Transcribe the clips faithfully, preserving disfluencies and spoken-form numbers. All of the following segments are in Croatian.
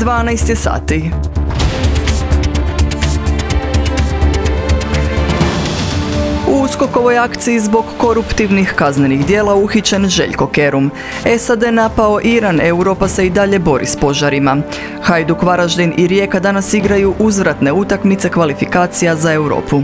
dvanaest je sati. U USKOK-ovoj akciji zbog koruptivnih kaznenih djela uhićen Željko Kerum. S A D napao Iran, Europa se i dalje bori s požarima. Hajduk, Varaždin i Rijeka danas igraju uzvratne utakmice kvalifikacija za Europu.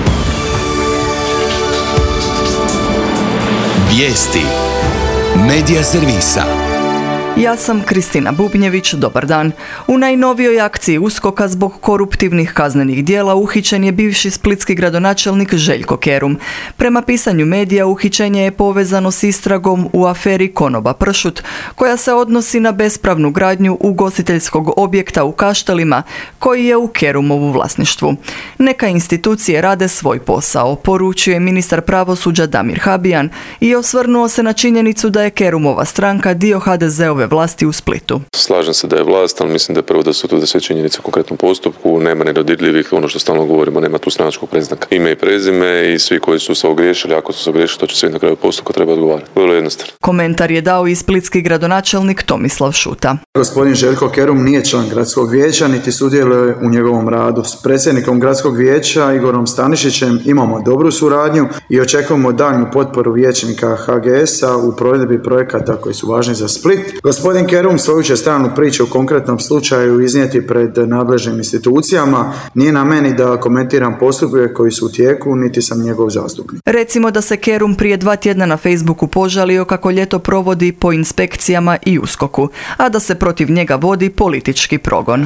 Vijesti Medija servisa. Ja sam Kristina Bubnjević, dobar dan. U najnovijoj akciji USKOK-a zbog koruptivnih kaznenih djela uhićen je bivši splitski gradonačelnik Željko Kerum. Prema pisanju medija, uhićenje je povezano s istragom u aferi Konoba pršut, koja se odnosi na bespravnu gradnju ugostiteljskog objekta u Kaštelima, koji je u Kerumovu vlasništvu. Neka institucije rade svoj posao, poručuje ministar pravosuđa Damir Habijan i osvrnuo se na činjenicu da je Kerumova stranka dio ha de zeove vlasti u Splitu. Slažem se da je vlast, ali mislim da je prvo da su tu da sve činjenice u konkretnom postupku, nema nedodirljivih, ono što stalno govorimo, nema tu stranačkog predznaka. Ime i prezime i svi koji su se ogriješili, ako su se ogriješili, to će svi na kraju postupka treba odgovarati. Vrlo jednostavno. Komentar je dao i splitski gradonačelnik Tomislav Šuta. Gospodin Željko Kerum nije član gradskog vijeća, niti sudjeluje u njegovom radu. S predsjednikom gradskog vijeća Igorom Stanišićem imamo dobru suradnju i očekujemo daljnju potporu vijećnika ha ge es a u provedbi projekata koji su važni za Split. Gospodin Kerum svoju će stranu priču u konkretnom slučaju iznijeti pred nadležnim institucijama. Nije na meni da komentiram postupke koji su u tijeku, niti sam njegov zastupnik. Recimo da se Kerum prije dva tjedna na Facebooku požalio kako ljeto provodi po inspekcijama i USKOK-u, a da se protiv njega vodi politički progon.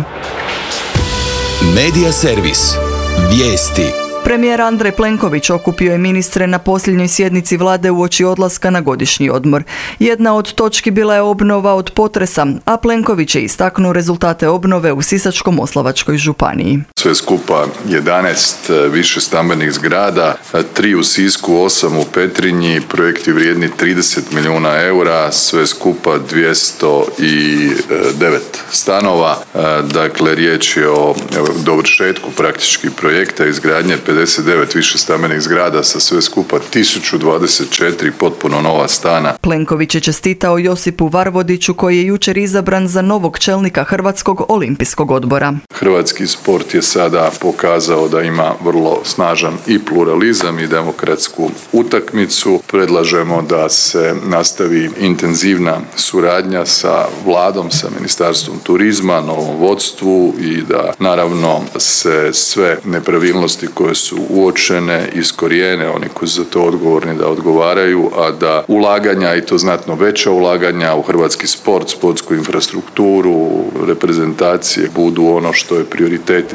Medija servis. Vijesti. Premijer Andrej Plenković okupio je ministre na posljednjoj sjednici vlade uoči odlaska na godišnji odmor. Jedna od točki bila je obnova od potresa, a Plenković je istaknuo rezultate obnove u Sisačko-moslavačkoj županiji. Sve skupa jedanaest više stambenih zgrada, tri u Sisku, osam u Petrinji, projekti vrijedni trideset milijuna eura, sve skupa dvjesto devet stanova. Dakle, riječ je o dovršetku praktički projekta izgradnje pedeset devet više stambenih zgrada sa sve skupa tisuću dvadeset četiri potpuno nova stana. Plenković je čestitao Josipu Varvodiću koji je jučer izabran za novog čelnika Hrvatskog olimpijskog odbora. Hrvatski sport je sada pokazao da ima vrlo snažan i pluralizam i demokratsku utakmicu. Predlažemo da se nastavi intenzivna suradnja sa vladom, sa Ministarstvom turizma, novom vodstvu i da naravno se sve nepravilnosti koje su uočene, iskorijene, oni koji su za to odgovorni da odgovaraju, a da ulaganja, i to znatno veća ulaganja u hrvatski sport, sportsku infrastrukturu, reprezentacije budu ono što je prioritet.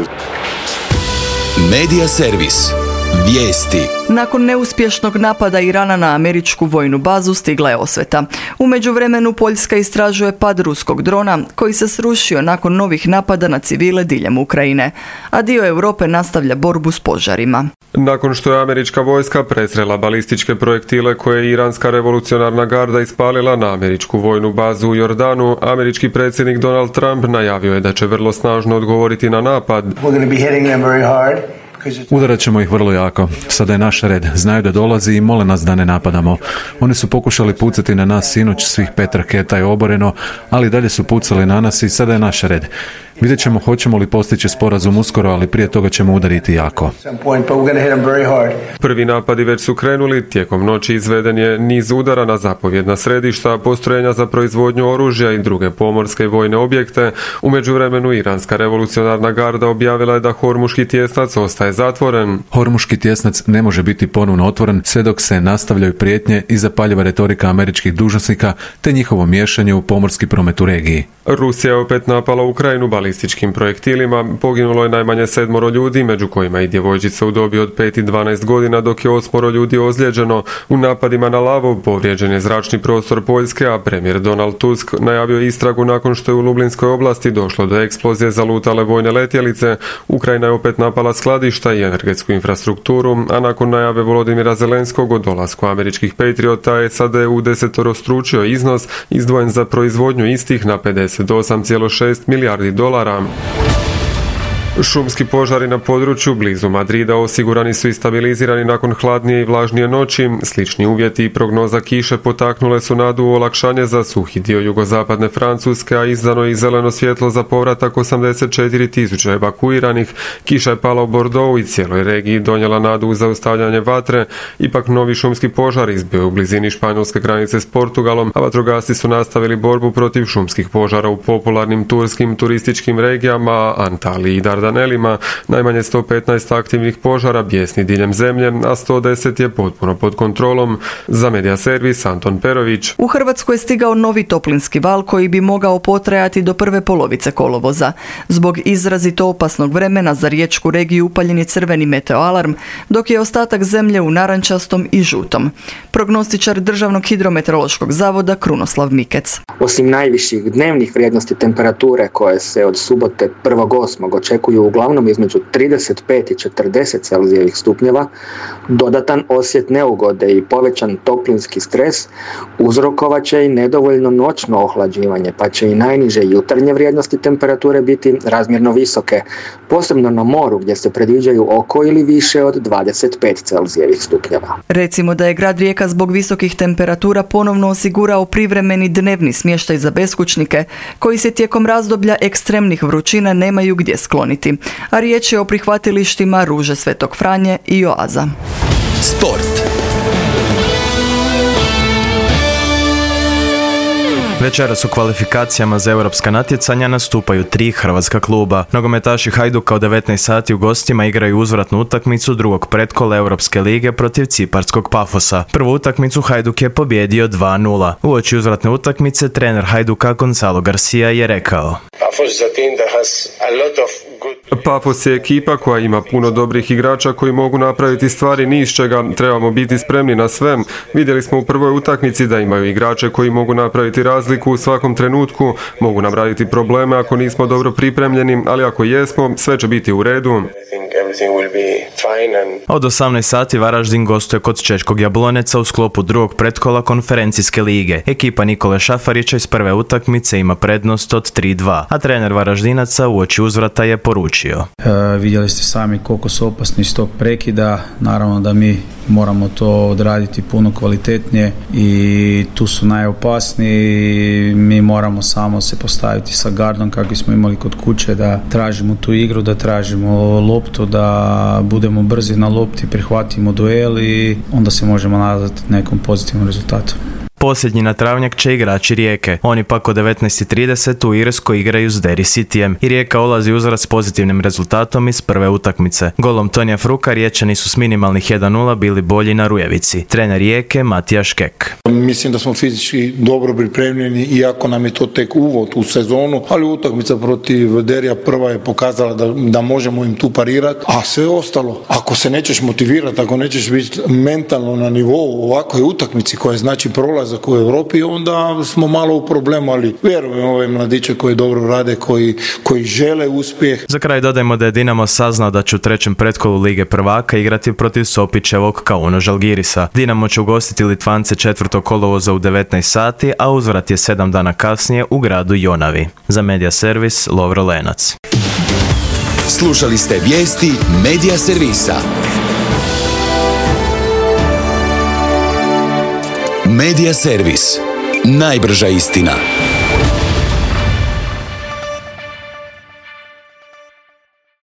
Medija servis. Vijesti. Nakon neuspješnog napada Irana na američku vojnu bazu stigla je osveta. U međuvremenu Poljska istražuje pad ruskog drona koji se srušio nakon novih napada na civile diljem Ukrajine, a dio Europe nastavlja borbu s požarima. Nakon što je američka vojska presrela balističke projektile koje je iranska revolucionarna garda ispalila na američku vojnu bazu u Jordanu, američki predsjednik Donald Trump najavio je da će vrlo snažno odgovoriti na napad. Udarat ćemo ih vrlo jako. Sada je naš red. Znaju da dolazi i mole nas da ne napadamo. Oni su pokušali pucati na nas sinoć, svih pet raketa je oboreno, ali dalje su pucali na nas i sada je naš red. Vidjet ćemo hoćemo li postići sporazum uskoro, ali prije toga ćemo udariti jako. Prvi napadi već su krenuli, tijekom noći izveden je niz udara na zapovjedna središta, postrojenja za proizvodnju oružja i druge pomorske i vojne objekte. U međuvremenu iranska revolucionarna garda objavila je da Hormuški tjesnac ostaje zatvoren. Hormuški tjesnac ne može biti ponovno otvoren sve dok se nastavljaju prijetnje i zapaljiva retorika američkih dužnosnika te njihovo miješanje u pomorski promet u regiji. Rusija je opet napala Ukrajinu balističkim projektilima, poginulo je najmanje sedmoro ljudi, među kojima i djevojčica u dobi od pet i dvanaest godina, dok je osmoro ljudi ozlijeđeno. U napadima na Lavov povrijeđen je zračni prostor Poljske, a premijer Donald Tusk najavio istragu nakon što je u Lublinskoj oblasti došlo do eksplozije zalutale vojne letjelice. Ukrajina je opet napala skladišta i energetsku infrastrukturu, a nakon najave Volodimira Zelenskog o dolasku američkih Patriota, S A D udesetorostručio iznos izdvojen za proizvodnju istih na pedeset osam zarez šest milijardi dolara. Šumski požari na području blizu Madrida osigurani su i stabilizirani nakon hladnije i vlažnije noći. Slični uvjeti i prognoza kiše potaknule su nadu u olakšanje za suhi dio jugozapadne Francuske, a izdano i zeleno svjetlo za povratak osamdeset četiri tisuće evakuiranih. Kiša je pala u Bordeauxu i cijeloj regiji donijela nadu u zaustavljanje vatre. Ipak novi šumski požar izbio je u blizini španjolske granice s Portugalom, a vatrogasci su nastavili borbu protiv šumskih požara u popularnim turskim turističkim regijama Antaliji i Dardanelima. Najmanje sto petnaest aktivnih požara bjesni diljem zemlje, a sto deset je potpuno pod kontrolom. Za Media Servis Anton Perović. U Hrvatskoj je stigao novi toplinski val koji bi mogao potrajati do prve polovice kolovoza. Zbog izrazito opasnog vremena za riječku regiju upaljen je crveni meteoalarm, dok je ostatak zemlje u narančastom i žutom. Prognostičar Državnog hidrometeorološkog zavoda Krunoslav Mikec. Osim najviših dnevnih vrijednosti temperature koje se od subote prvog osmog očekuju uglavnom između trideset pet i četrdeset Celzijevih stupnjeva, dodatan osjet neugode i povećan toplinski stres uzrokovat će i nedovoljno noćno ohlađivanje, pa će i najniže jutarnje vrijednosti temperature biti razmjerno visoke, posebno na moru gdje se predviđaju oko ili više od dvadeset pet Celzijevih stupnjeva. Recimo da je grad Rijeka zbog visokih temperatura ponovno osigurao privremeni dnevni smještaj za beskućnike koji se tijekom razdoblja ekstremnih vrućina nemaju gdje skloniti, a riječ je o prihvatilištima Ruže Svetog Franje i Oaza. Sport. Večeras u kvalifikacijama za europska natjecanja nastupaju tri hrvatska kluba. Nogometaši Hajduka u devetnaest sati u gostima igraju uzvratnu utakmicu drugog pretkola Europske lige protiv ciparskog Pafosa. Prvu utakmicu Hajduk je pobijedio dva nula. Uoči uzvratne utakmice trener Hajduka Gonzalo Garcia je rekao: Pafos je ekipa koja ima puno dobrih igrača koji mogu napraviti stvari ni iz čega, trebamo biti spremni na sve. Vidjeli smo u prvoj utakmici da imaju igrače koji mogu napraviti razliku u svakom trenutku, mogu nam raditi probleme ako nismo dobro pripremljeni, ali ako jesmo, sve će biti u redu. Od osamnaest sati Varaždin gostuje kod češkog Jabloneca u sklopu drugog pretkola konferencijske lige. Ekipa Nikole Šafarića iz prve utakmice ima prednost od tri dva, a trener Varaždinaca uoči uzvrata je poručio: E, vidjeli ste sami koliko su opasni iz tog prekida, naravno da mi moramo to odraditi puno kvalitetnije i tu su najopasniji. Mi moramo samo se postaviti sa gardom kako smo imali kod kuće, da tražimo tu igru, da tražimo loptu, da budemo brzi na lopti, prihvatimo duel i onda se možemo nadati nekom pozitivnom rezultatu. Posljednji na travnjak će igrači Rijeke. Oni pak od devetnaest trideset u Irskoj igraju s Derry Cityjem i Rijeka ulazi uzvrat s pozitivnim rezultatom iz prve utakmice. Golom Tonija Fruka Riječani su s minimalnih jedan nula bili bolji na Rujevici. Trener Rijeke Matija Škek: Mislim da smo fizički dobro pripremljeni, iako nam je to tek uvod u sezonu, ali utakmica protiv Derija prva je pokazala da, da možemo im tu parirati, a sve ostalo, ako se nećeš motivirati, ako nećeš biti mentalno na nivou ovakvoj utakmici koja znači prolaz u Europi, onda smo malo u problemu, ali vjerujem ove mladiće koji dobro rade, koji, koji žele uspjeh. Za kraj dodajmo da je Dinamo saznao da će u trećem pretkolu Lige prvaka igrati protiv Sopićevog Kauno Žalgirisa. Dinamo će ugostiti Litvance četvrtog kolovoza u devetnaest sati, a uzvrat je sedam dana kasnije u gradu Jonavi. Za Media Servis Lovro Lenac. Slušali ste vijesti Media Servisa. Media Servis. Najbrža istina.